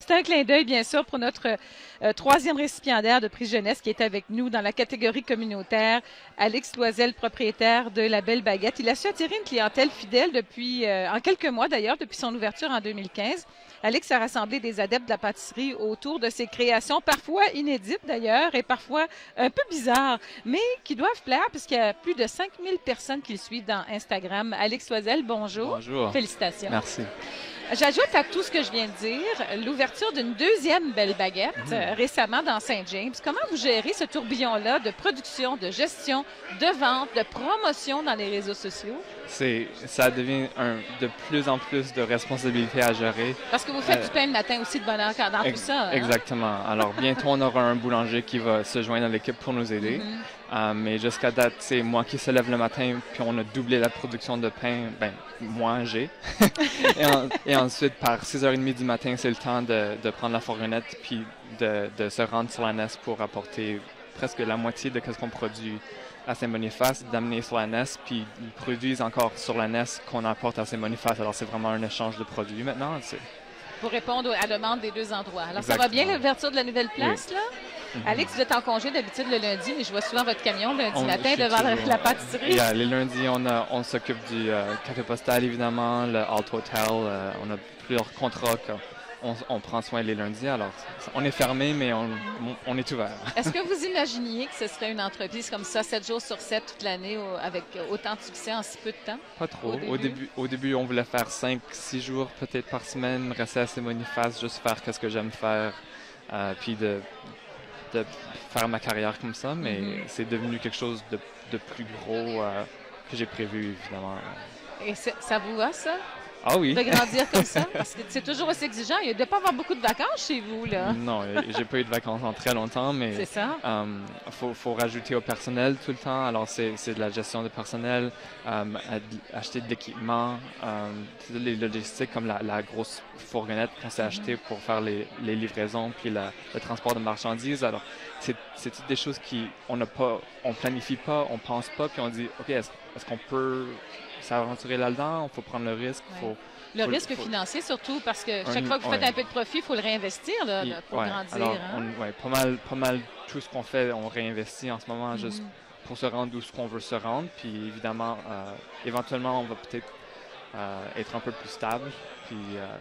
C'est un clin d'œil, bien sûr, pour notre troisième récipiendaire de prix jeunesse qui est avec nous dans la catégorie communautaire, Alex Loisel, propriétaire de La Belle Baguette. Il a su attirer une clientèle fidèle depuis, en quelques mois d'ailleurs, depuis son ouverture en 2015. Alex a rassemblé des adeptes de la pâtisserie autour de ses créations, parfois inédites d'ailleurs, et parfois un peu bizarres, mais qui doivent plaire puisqu'il y a plus de 5000 personnes qui le suivent dans Instagram. Alex Loisel, bonjour. Bonjour. Félicitations. Merci. J'ajoute à tout ce que je viens de dire l'ouverture d'une deuxième Belle Baguette récemment dans Saint-James. Comment vous gérez ce tourbillon-là de production, de gestion, de vente, de promotion dans les réseaux sociaux? Ça devient de plus en plus de responsabilités à gérer. Parce que vous faites du pain le matin aussi de bonne heure dans tout ça. Hein? Exactement. Alors, bientôt, on aura un boulanger qui va se joindre à l'équipe pour nous aider. Mais jusqu'à date, c'est moi qui se lève le matin, puis on a doublé la production de pain. Ben, moi, j'ai. et ensuite, par 6h30 du matin, c'est le temps de prendre la fourgonnette, puis de se rendre sur la NES pour apporter presque la moitié de ce qu'on produit à Saint-Boniface, d'amener sur la NES, puis ils produisent encore sur la NES qu'on apporte à Saint-Boniface. Alors, c'est vraiment un échange de produits maintenant. Pour répondre à la demande des deux endroits. Alors, Exactement. Ça va bien, l'ouverture de la nouvelle place, là? Alex, vous êtes en congé d'habitude le lundi, mais je vois souvent votre camion lundi matin devant la pâtisserie. Les lundis, on s'occupe du café postal, évidemment, le Alt Hotel. On a plusieurs contrats qu'on prend soin les lundis. Alors, on est fermé, mais on est ouvert. Est-ce que vous imaginiez que ce serait une entreprise comme ça, 7 jours sur 7 toute l'année, avec autant de succès en si peu de temps? Pas trop. Au début, on voulait faire 5-6 jours peut-être par semaine, rester à Saint-Boniface, juste faire ce que j'aime faire, puis de faire ma carrière comme ça, mais c'est devenu quelque chose de plus gros que j'ai prévu, évidemment. Et ça vous va, ça? Ah oui. De grandir comme ça? Parce que c'est toujours aussi exigeant. Il ne doit pas avoir beaucoup de vacances chez vous, là. Non, j'ai pas eu de vacances en très longtemps, mais c'est ça. Faut rajouter au personnel tout le temps. Alors, c'est de la gestion de personnel, acheter de l'équipement, les logistiques comme la grosse fourgonnette qu'on s'est achetée pour faire les livraisons, puis le transport de marchandises. Alors, c'est toutes des choses on planifie pas, on pense pas, puis on dit, OK, est-ce qu'on peut s'aventurer là-dedans? Il faut prendre le risque. Ouais. Le risque financier surtout, parce que chaque fois que vous faites un peu de profit, il faut le réinvestir là, pour grandir. Alors, hein? Pas mal tout ce qu'on fait, on réinvestit en ce moment juste pour se rendre où ce qu'on veut se rendre. Puis évidemment, éventuellement, on va peut-être être un peu plus stable, puis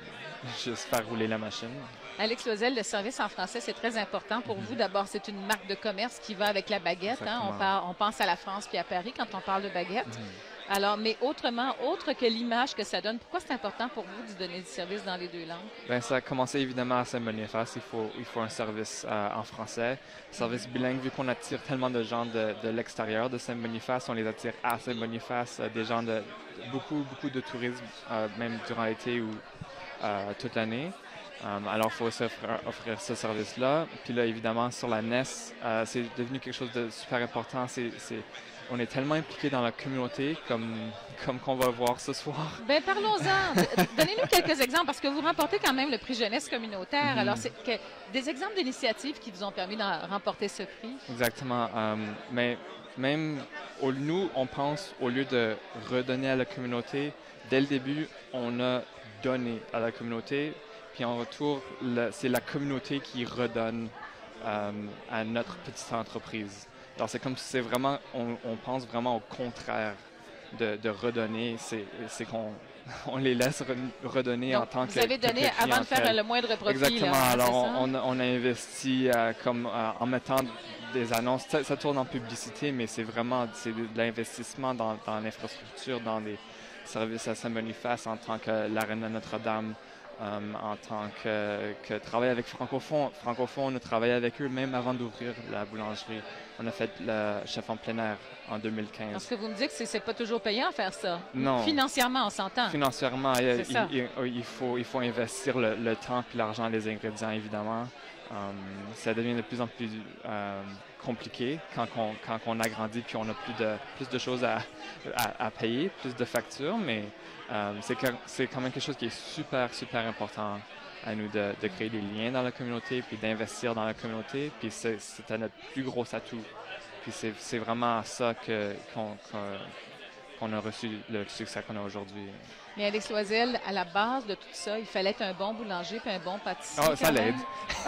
juste faire rouler la machine. Alex Loisel, le service en français, c'est très important pour vous. D'abord, c'est une marque de commerce qui va avec la baguette. Hein? On pense à la France puis à Paris quand on parle de baguette. Alors, mais autre que l'image que ça donne, pourquoi c'est important pour vous de donner du service dans les deux langues? Bien, ça a commencé évidemment à Saint-Boniface. Il faut un service en français. Service bilingue, vu qu'on attire tellement de gens de l'extérieur de Saint-Boniface, on les attire à Saint-Boniface, des gens beaucoup de tourisme, même durant l'été ou toute l'année. Alors, il faut offrir ce service-là. Puis là, évidemment, sur la NES, c'est devenu quelque chose de super important. On est tellement impliqués dans la communauté, comme qu'on va voir ce soir. Bien, parlons-en. Donnez-nous quelques exemples, parce que vous remportez quand même le prix jeunesse communautaire. Alors, c'est des exemples d'initiatives qui vous ont permis de remporter ce prix? Exactement. Mais même, nous, on pense, au lieu de redonner à la communauté, dès le début, on a donné à la communauté. Puis en retour, c'est la communauté qui redonne à notre petite entreprise. Alors c'est comme si c'est vraiment, on pense vraiment au contraire de redonner. C'est qu'on les laisse redonner. Donc, en tant que vous avez donné avant de faire le moindre profit. Exactement. Là, alors on a investi en mettant des annonces. Ça tourne en publicité, mais c'est de l'investissement dans l'infrastructure, dans des services à Saint-Boniface en tant que l'Arena Notre-Dame. En tant que travailler avec Francophone. Francophone, on a travaillé avec eux même avant d'ouvrir la boulangerie. On a fait le chef en plein air en 2015. Parce que vous me dites que c'est pas toujours payant faire ça. Non. Financièrement, on s'entend. Financièrement, il faut investir le temps puis l'argent, les ingrédients, évidemment. Ça devient de plus en plus compliqué quand on agrandit puis on a plus de choses à payer, plus de factures, mais c'est quand même quelque chose qui est super, super important à nous de créer des liens dans la communauté puis d'investir dans la communauté, puis c'est notre plus gros atout. Puis c'est vraiment ça qu'on a reçu le succès qu'on a aujourd'hui. Mais Alex Loisel, à la base de tout ça, il fallait être un bon boulanger puis un bon pâtissier. Oh, ça l'aide.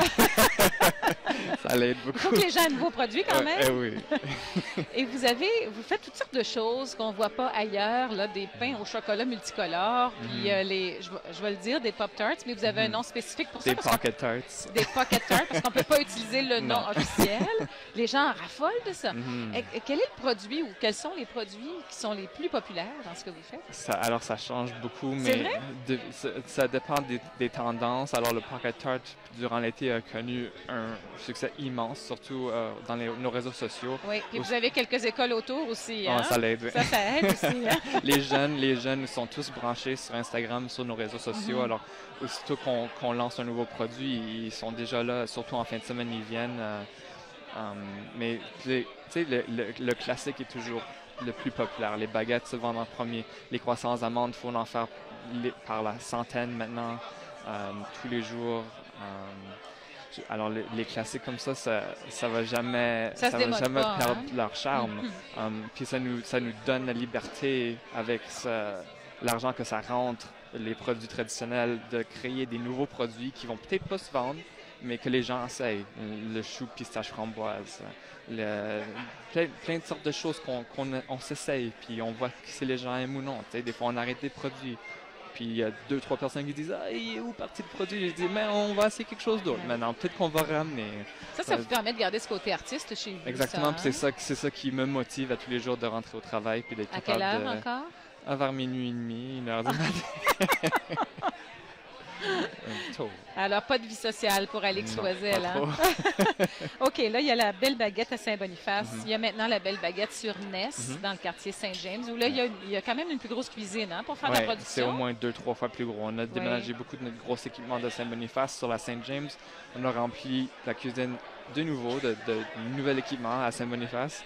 Ça l'aide beaucoup. Il faut que les gens aiment vos produits quand même. Oui. Et vous faites toutes sortes de choses qu'on ne voit pas ailleurs, là, des pains au chocolat multicolores, puis je vais le dire, des Pop-Tarts, mais vous avez un nom spécifique pour ça. Des Pocket Tarts. Des Pocket Tarts, parce qu'on ne peut pas utiliser le nom officiel. Les gens raffolent de ça. Et quel est le produit ou quels sont les produits qui sont les plus populaires dans ce que vous faites? Alors, ça change beaucoup, mais ça dépend des tendances. Alors, le Pocket Tart, durant l'été, a connu un succès immense, surtout dans nos réseaux sociaux. Oui, puis vous avez quelques écoles autour aussi. Hein? Ça l'aide, oui. Ça aide aussi. Hein? Les jeunes sont tous branchés sur Instagram, sur nos réseaux sociaux. Alors, aussitôt qu'on lance un nouveau produit, ils sont déjà là, surtout en fin de semaine, ils viennent. Mais, tu sais, le classique est toujours le plus populaire. Les baguettes se vendent en premier. Les croissants aux amandes, il faut en faire par la centaine maintenant, tous les jours. Alors, les classiques comme ça va jamais perdre leur charme. Puis ça nous donne la liberté, avec l'argent que ça rentre, les produits traditionnels, de créer des nouveaux produits qui vont peut-être pas se vendre, mais que les gens essayent. Le chou pistache framboise, plein de sortes de choses qu'on s'essaye, puis on voit si les gens aiment ou non. T'sais, des fois, on arrête des produits. Puis il y a 2-3 personnes qui disent « Ah, il est où parti le produit? » Je dis « Mais on va essayer quelque chose d'autre maintenant. Peut-être qu'on va ramener. » Ça vous permet de garder ce côté artiste chez vous. Exactement. Puis c'est ça qui me motive à tous les jours de rentrer au travail puis d'être capable de... À quelle heure encore? Vers minuit et demi, 1h du matin. Alors, pas de vie sociale pour Alex Loisel. Hein? OK, là, il y a la Belle Baguette à Saint-Boniface. Il y a maintenant la Belle Baguette sur Ness, dans le quartier Saint-James, où là, il y a quand même une plus grosse cuisine pour faire la production. C'est au moins 2-3 fois plus gros. On a déménagé beaucoup de notre gros équipement de Saint-Boniface sur la Saint-James. On a rempli la cuisine de nouveau, de nouvel équipement à Saint-Boniface.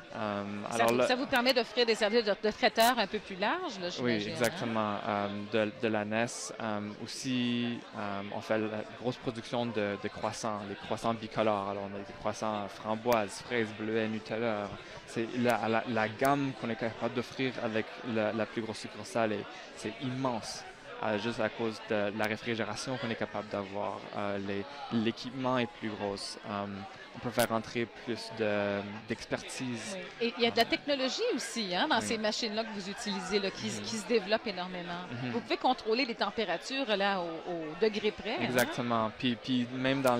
Ça vous permet d'offrir des services de traiteur un peu plus larges, là, j'imagine. Oui, exactement. De la NES. Aussi, on fait la grosse production de croissants, les croissants bicolores. Alors, on a des croissants framboises, fraises, bleuets, Nutella. C'est la gamme qu'on est capable d'offrir avec la plus grosse succursale, c'est immense. Juste à cause de la réfrigération qu'on est capable d'avoir. L'équipement est plus gros. On peut faire rentrer plus d'expertise. Oui. Et il y a de la technologie aussi dans ces machines-là que vous utilisez, là, qui se développent énormément. Vous pouvez contrôler les températures là, au degré près. Exactement. Puis même dans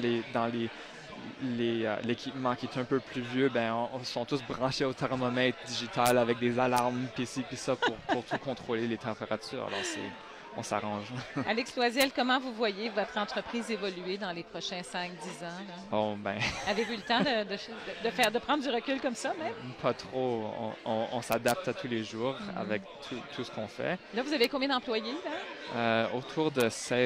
l'équipement qui est un peu plus vieux, on sont tous branchés au thermomètre digital avec des alarmes, puis ci, puis ça, pour tout contrôler les températures. Alors, on s'arrange. Alex Loisel, comment vous voyez votre entreprise évoluer dans les prochains 5-10 ans? Là? Avez-vous le temps de prendre du recul comme ça, même? Pas trop. On s'adapte à tous les jours avec tout ce qu'on fait. Là, vous avez combien d'employés? Là? Autour de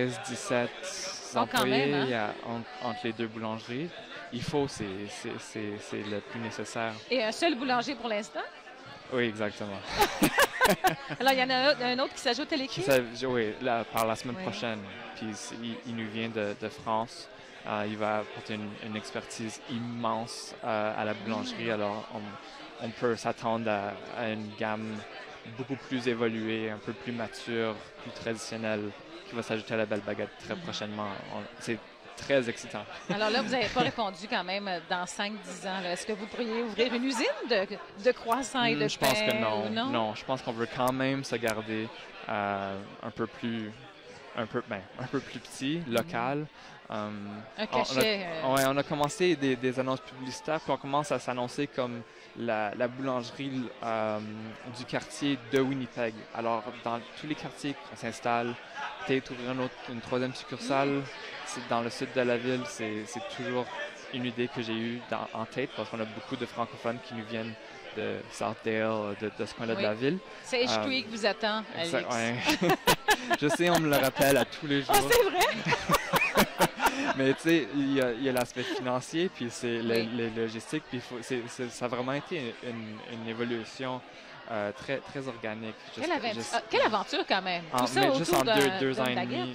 16-17 employés entre les deux boulangeries. Il faut, c'est le plus nécessaire. Et un seul boulanger pour l'instant? Oui, exactement. Alors, il y en a un autre qui s'ajoute à l'équipe? Oui, par la semaine prochaine. Puis il nous vient de France. Il va apporter une expertise immense à la boulangerie. Alors, on peut s'attendre à une gamme beaucoup plus évoluée, un peu plus mature, plus traditionnelle, qui va s'ajouter à la Belle Baguette très prochainement. C'est très excitant. Alors là, vous n'avez pas répondu quand même dans 5-10 ans. Est-ce que vous pourriez ouvrir une usine de croissants et de pain? Je pense que non. Non, je pense qu'on veut quand même se garder un peu plus petit, local. Un cachet. On a commencé des annonces publicitaires, puis on commence à s'annoncer comme la boulangerie du quartier de Winnipeg. Alors, dans tous les quartiers qu'on s'installe, peut-être ouvrir une troisième succursale. Dans le sud de la ville, c'est toujours une idée que j'ai eue en tête, parce qu'on a beaucoup de francophones qui nous viennent de Southdale, de ce coin-là de la ville. C'est H2I qui vous attend, Alex. Je sais, on me le rappelle à tous les jours. Ah, c'est vrai? Mais tu sais, il y a l'aspect financier, puis c'est les logistiques, puis ça a vraiment été une évolution très, très organique. Quelle aventure quand même! Tout ça juste en deux ans et demi.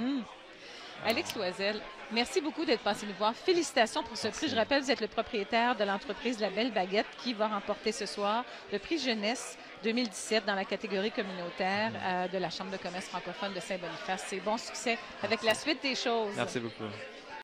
Alex Loisel, merci beaucoup d'être passé nous voir. Félicitations pour ce prix. Je rappelle, vous êtes le propriétaire de l'entreprise La Belle Baguette qui va remporter ce soir le prix jeunesse 2017 dans la catégorie communautaire de la Chambre de commerce francophone de Saint-Boniface. C'est bon succès avec la suite des choses. Merci beaucoup.